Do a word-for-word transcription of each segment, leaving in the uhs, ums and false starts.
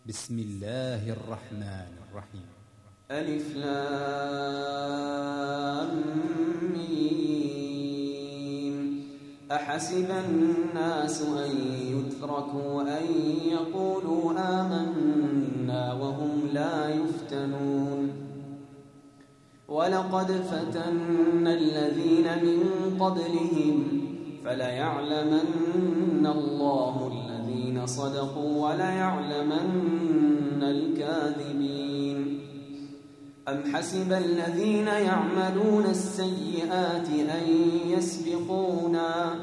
بسم الله الرحمن الرحيم. ألف لام ميم. أحسب الناس أن يتركوا أن يقولوا آمنا وهم لا يفتنون. ولقد فتنا الذين من قبلهم فليعلمن الله الذين صدقوا وليعلمن الكاذبين. أم حسب الذين يعملون السيئات أن يسبقونا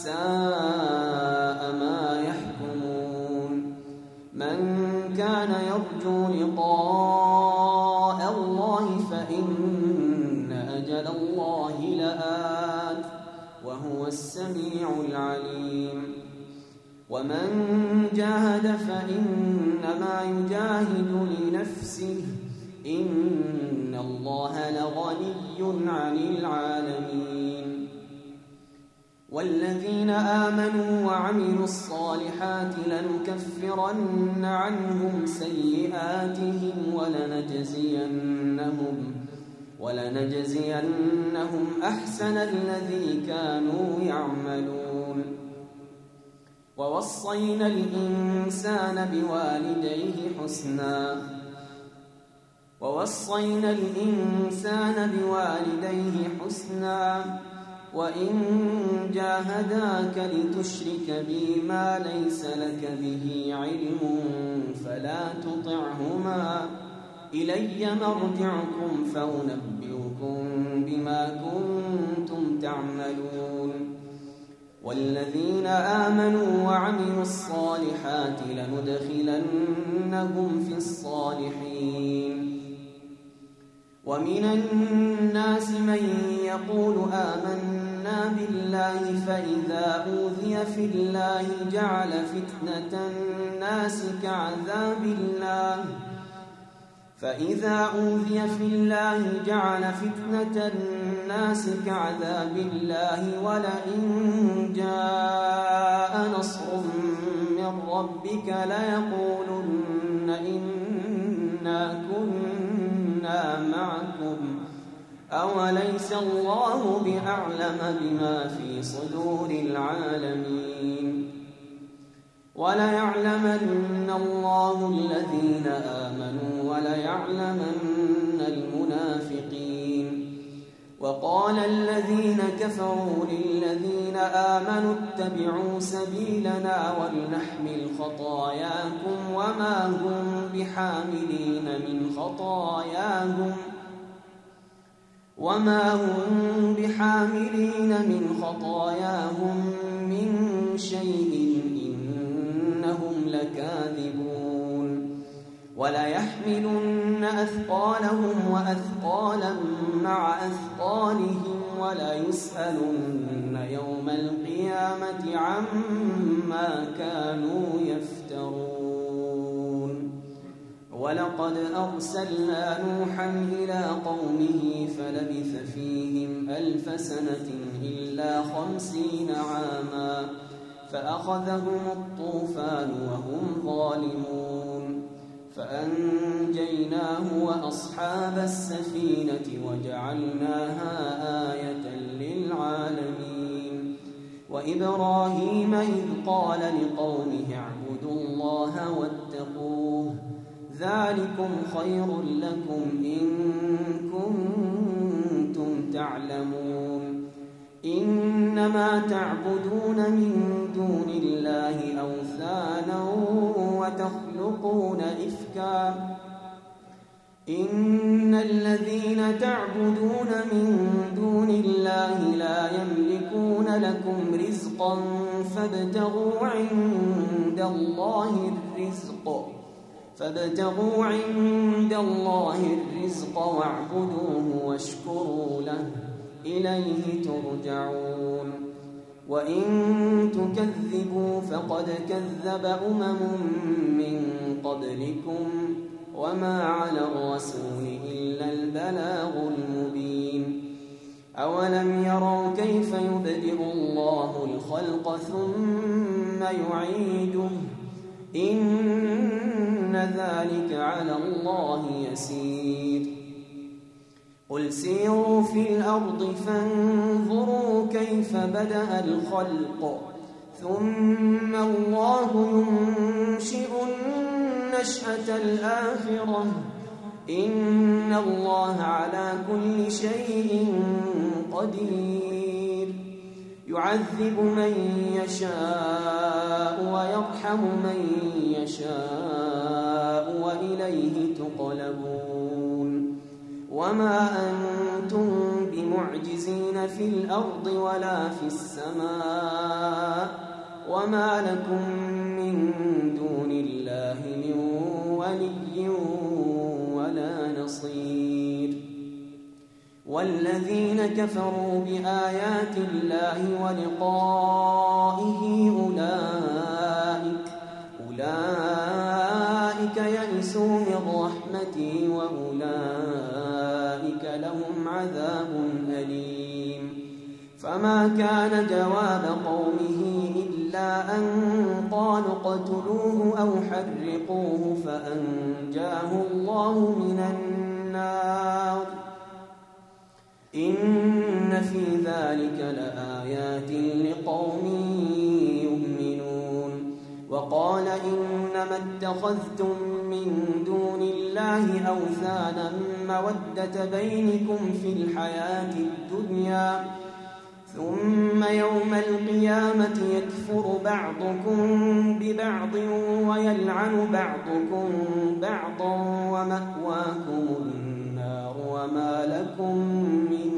ساء ما يحكمون. من كان يرجو لقاء الله فإن أجل الله لآت وهو السميع العليم. ومن جاهد فإنما يجاهد لنفسه إن الله لغني عن العالمين. والذين آمنوا وعملوا الصالحات لنكفرن عنهم سيئاتهم ولنجزينهم ولنجزينهم أحسن الذي كانوا يعملون. ووصينا الإنسان بوالديه حسنا ووصينا الإنسان بوالديه حسنا وإن جاهداك لتشرك بي ما ليس لك به علم فلا تطعهما إلي مرجعكم فأنبئكم بما كنتم تعملون. والذين آمنوا وعملوا الصالحات لندخلنهم في الصالحين. ومن الناس من يقول آمنا بالله فإذا أوذي في الله جعل فتنة الناس كعذاب الله فإذا أوذي في الله جعل فتنة الناس كعذاب الله ولئن جاء نصر من ربك ليقولن إنا كنا معكم أوليس الله بأعلم بما في صدور العالمين. وليعلمن الله الذين آمنوا وليعلمن المنافقين. وقال الذين كفروا للذين آمنوا اتبعوا سبيلنا ولنحمل خطاياكم وما هم بحاملين من خطاياهم وما هم بحاملين من خطاياهم من شيء إنهم لكاذبون. وليحملن أثقالهم وأثقالا مع أثقالهم وليسألن يوم القيامة عما كانوا يفترون. ولقد أرسلنا نوحا إلى قومه فلبث فيهم ألف سنة إلا خمسين عاما فأخذهم الطوفان وهم ظالمون فأنجيناه وأصحاب السفينة وجعلناها آية للعالمين. وإبراهيم إذ قال لقومه اعبدوا الله واتقوه ذلكم خير لكم إن كنتم تعلمون. إنما تعبدون من دون الله أوثانا وتخلقون إفكا إن الذين تعبدون من دون الله لا يملكون لكم رزقا فابتغوا عند الله الرزق فابتغوا عند الله الرزق واعبدوه واشكروا له إليه ترجعون. وإن تكذبوا فقد كذب أمم من قبلكم وما على الرسول إلا البلاغ المبين. أولم يروا كيف يبدئ الله الخلق ثم يعيده إن ذلك على الله يسير قل سيروا في الأرض فانظروا كيف بدأ الخلق ثم الله ينشئ النشأة الآخرة إن الله على كل شيء قدير يعذب من يشاء ويرحم من يشاء وإليه تقلبون وما أنتم بمعجزين في الأرض ولا في السماء وما لكم من دون الله من ولي ولا نصير والذين كفروا بآيات الله ولقائه أولئك أولئك يئسوا من رحمتي وأولئك لهم عذاب أليم فما كان جواب قومه إلا أن قالوا اقتلوه أو حرقوه فأنجاه الله من النار إن في ذلك لآيات لقوم يؤمنون وقال إنما اتخذتم من دون الله أوثانا مودة بينكم في الحياة الدنيا ثم يوم القيامة يكفر بعضكم ببعض ويلعن بعضكم بعضا ومأواكم النار وما لكم من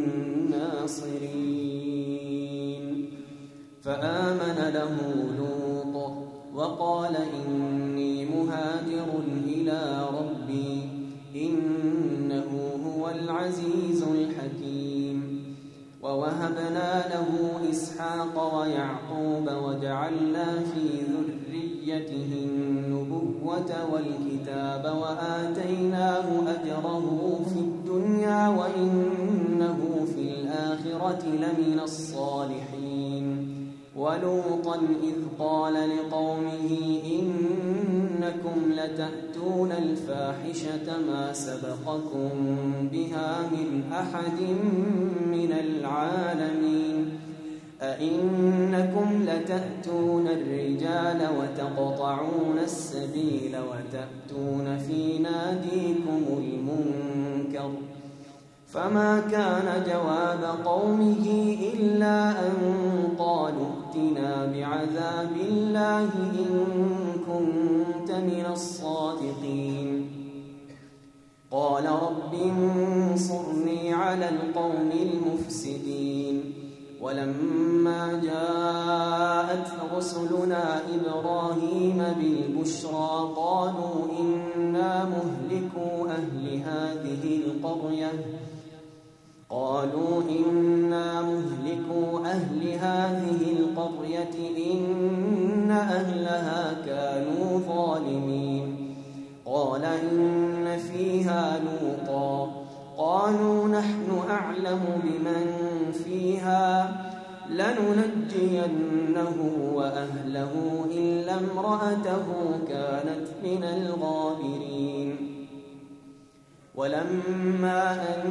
ناصرين فآمن له لوط وقال إني مهاجر إلى ربي إنه هو العزيز الحكيم ووهبنا له إسحاق ويعقوب وجعلنا في ذريته النبوة والكتاب وآتيناه أجره في الدنيا وإنه في الآخرة لمن الصالحين ولوطا إذ قال لقومه إنكم لتأتون الفاحشة ما سبقكم بها من أحد من العالمين أئنكم لتأتون الرجال وتقطعون السبيل وتأتون في ناديكم المنكر فما كان جواب قومه إلا أن قالوا ائتنا بعذاب الله إن كنت من الصادقين قال رب انصرني على القوم المفسدين ولما جاءت رسلنا إبراهيم بالبشرى قالوا إنا مهلكو أهل هذه القرية قالوا إنا مهلكو أهل هذه القرية إن أهلها كانوا ظالمين قال إن فيها لوطا قالوا نحن أعلم بمن فيها لننجينه وأهله إلا امرأته كانت من الغابرين ولما أن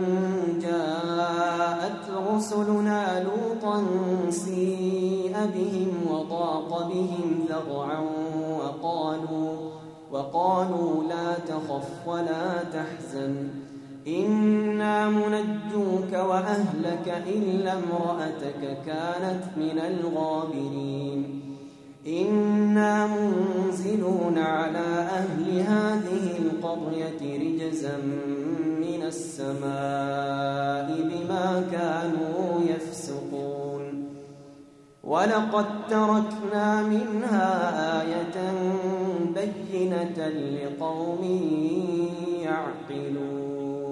جاءت رسلنا لوطا سيء بهم وضاق بهم ذرعا وقالوا, وقالوا لا تخف ولا تحزن إنا منجوك وأهلك إلا امرأتك كانت من الغابرين إنا منزلون على أهل هذه القرية رجزا من السماء بما كانوا يفسقون ولقد تركنا منها آية بينة لقوم يعقلون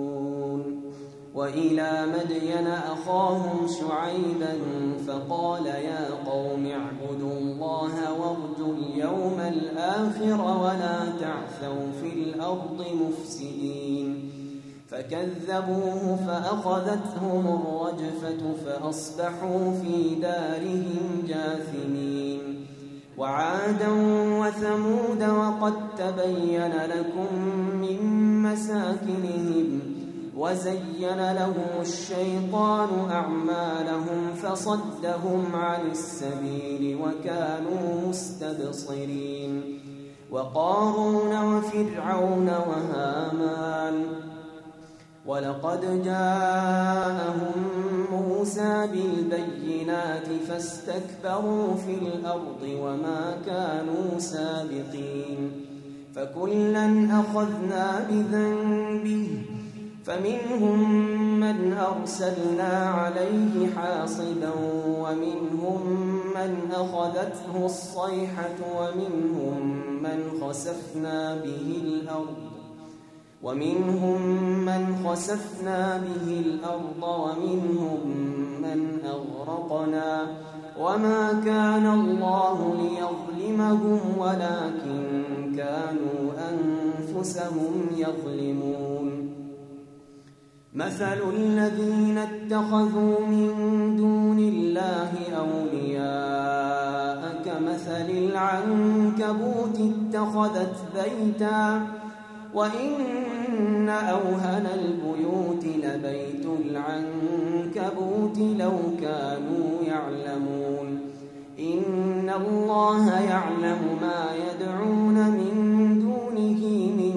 وإلى مدين أخاهم شعيبا فقال يا قوم اعبدوا الله وارجوا اليوم الآخر ولا تعثوا في الأرض مفسدين فكذبوه فأخذتهم الرجفة فأصبحوا في دارهم جاثمين وعادا وثمود وقد تبين لكم من مساكنهم وزين لهم الشيطان أعمالهم فصدهم عن السبيل وكانوا مستبصرين وقارون وفرعون وهامان ولقد جاءهم موسى بالبينات فاستكبروا في الأرض وما كانوا سابقين فكلا أخذنا بذنبه فمنهم من أرسلنا عليه حاصبا ومنهم من أخذته الصيحة ومنهم من خسفنا به الأرض ومنهم من خسفنا به الأرض ومنهم من أغرقنا وما كان الله ليظلمهم ولكن كانوا أنفسهم يظلمون مثل الذين اتخذوا من دون الله أولياء كمثل العنكبوت اتخذت بيتا وإن أوهن البيوت لبيت العنكبوت لو كانوا يعلمون إن الله يعلم ما يدعون من دونه من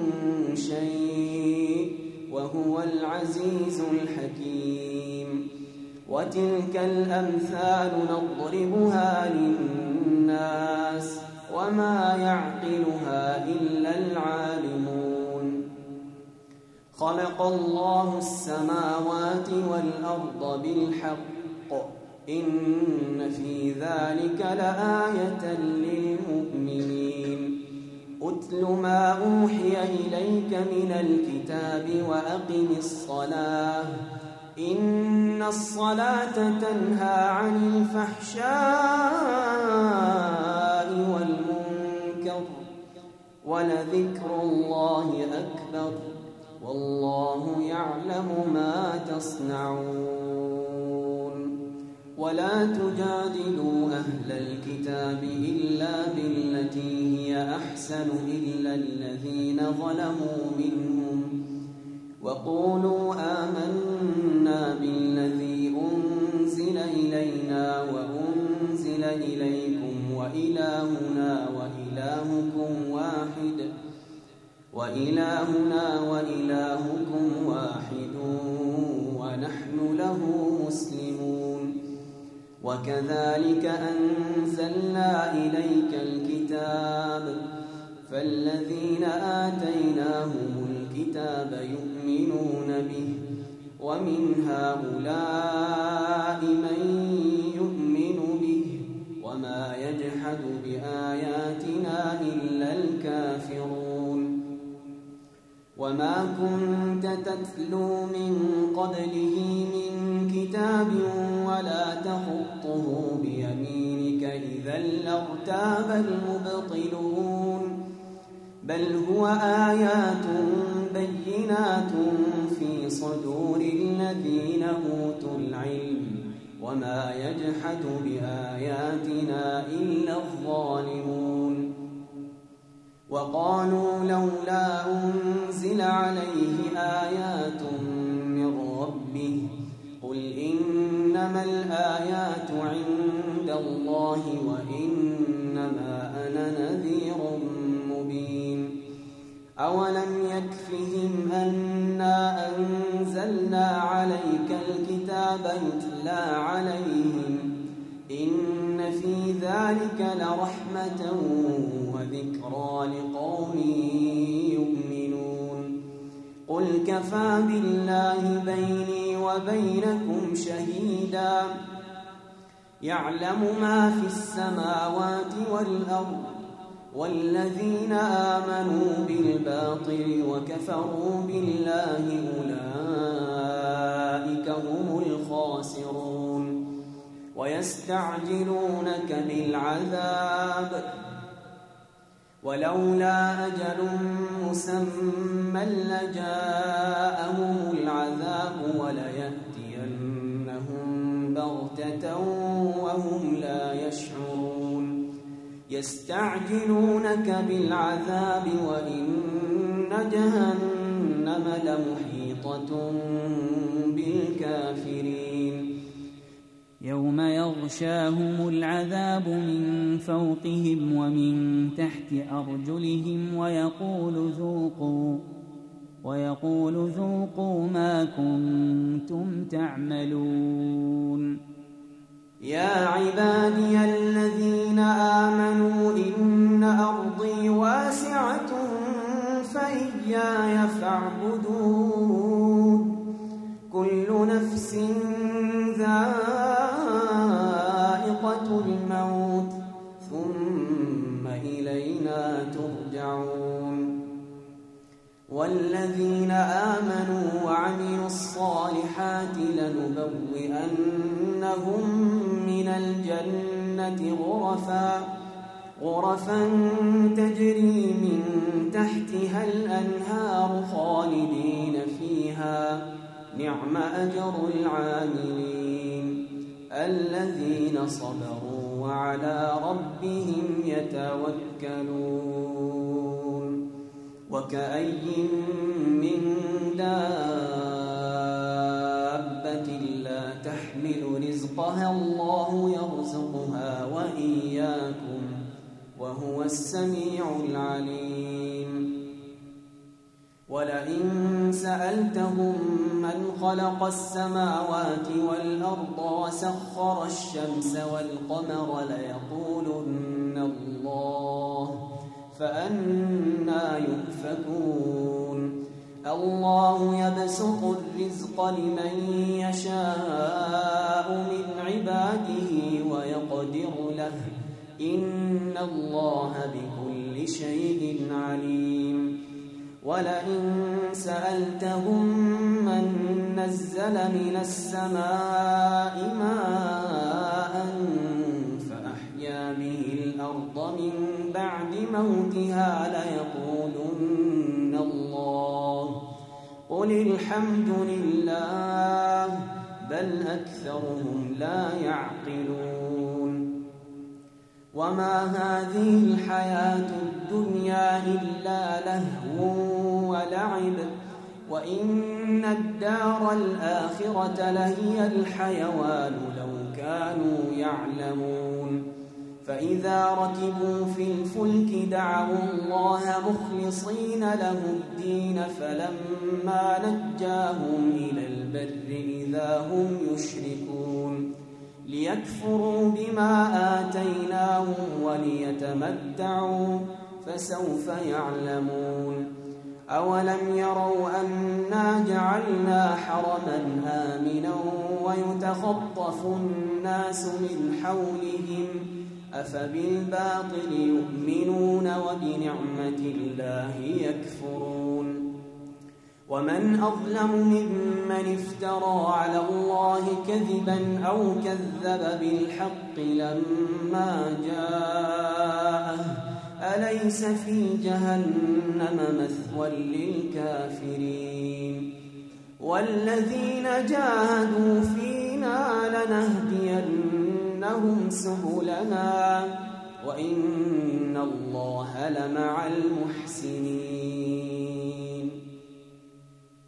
شيء وهو العزيز الحكيم وتلك الأمثال نضربها للناس وما يعقلها إلا العالمون خلق الله السماوات والأرض بالحق إن في ذلك لآية للمؤمنين أتل ما أوحي إليك من الكتاب وأقم الصلاة إن الصلاة تنهى عن الفحشاء والمنكر ولذكر الله أكبر والله يعلم ما تصنعون ولا تجادلوا أهل الكتاب إلا بالتي هي أحسن إلا الذين ظلموا منهم وقولوا آمنا بالذي أنزل إلينا وأنزل إليكم وإلهنا وإلهكم واحد وإلهنا وإلهكم واحد ونحن له مسلمون وكذلك أنزلنا إليك الكتاب فالذين آتيناهم الكتاب يؤمنون به ومن هؤلاء من يؤمن به وما يجحد بآياتنا إلا الكافرون وما كنت تتلو من قبله من كتاب ولا تخطه بيمينك إذا لارتاب المبطلون بل هو آيات بينات في صدور الذين أوتوا العلم وما يجحد بآياتنا إلا الظالمون وقالوا لولا أنزل عليه آيات من ربه قل إنما الآيات عند الله وإنما أنا نذير مبين أولم يكفهم أنا أنزلنا عليك الكتاب يتلى عليهم إن في ذلك لرحمة وذكرى لقوم يؤمنون قل كفى بالله بيني وبينكم شهيدا يعلم ما في السماوات والأرض والذين آمنوا بالباطل وكفروا بالله أولئك هم الخاسرون ويستعجلونك بالعذاب ولولا أجل مسمى لجاءهم العذاب وليأتينهم بغتة وهم لا يشعرون يستعجلونك بالعذاب وإن جهنم لمحيطة بالكافرين يوم يغشاهم العذاب من فوقهم ومن تحت أرجلهم ويقول ذوقوا ويقول ذوقوا ما كنتم تعملون يا عبادي الذين آمنوا إن أرضي واسعة فإياي فاعبدون كل نفس ذائقة الموت ثم إلينا ترجعون والذين آمنوا وعملوا الصالحات لنبوئنهم من الجنة غرفا غرفا تجري من تحتها الأنهار خالدين فيها نعم أجر العاملين الذين صبروا وعلى ربهم يتوكلون وكأي من دابة لا تحمل رزقها الله يرزقها وإياكم وهو السميع العليم ولئن سألتهم من خلق السماوات والأرض وسخر الشمس والقمر ليقولن الله فأنى يؤفكون الله يبسط الرزق لمن يشاء من عباده ويقدر له إن الله بكل شيء عليم ولئن سألتهم من نزل من السماء ماء فأحيا به الأرض من بعد موتها ليقولن الله قل الحمد لله بل أكثرهم لا يعقلون وما هذه الحياة الدنيا إلا لهو ولعب وإن الدار الآخرة لهي الحيوان لو كانوا يعلمون فإذا ركبوا في الفلك دعوا الله مخلصين له الدين فلما نجاهم إلى البر إذا هم يشركون ليكفروا بما آتيناهم وليتمتعوا فسوف يعلمون أولم يروا أنا جعلنا حرما آمنا ويتخطف الناس من حولهم أفبالباطل يؤمنون وبنعمة الله يكفرون ومن أظلم ممن افترى على الله كذبا أو كذب بالحق لما جاءه أليس في جهنم مثوى للكافرين والذين جاهدوا فينا لنهدينهم سبلنا وإن الله لمع المحسنين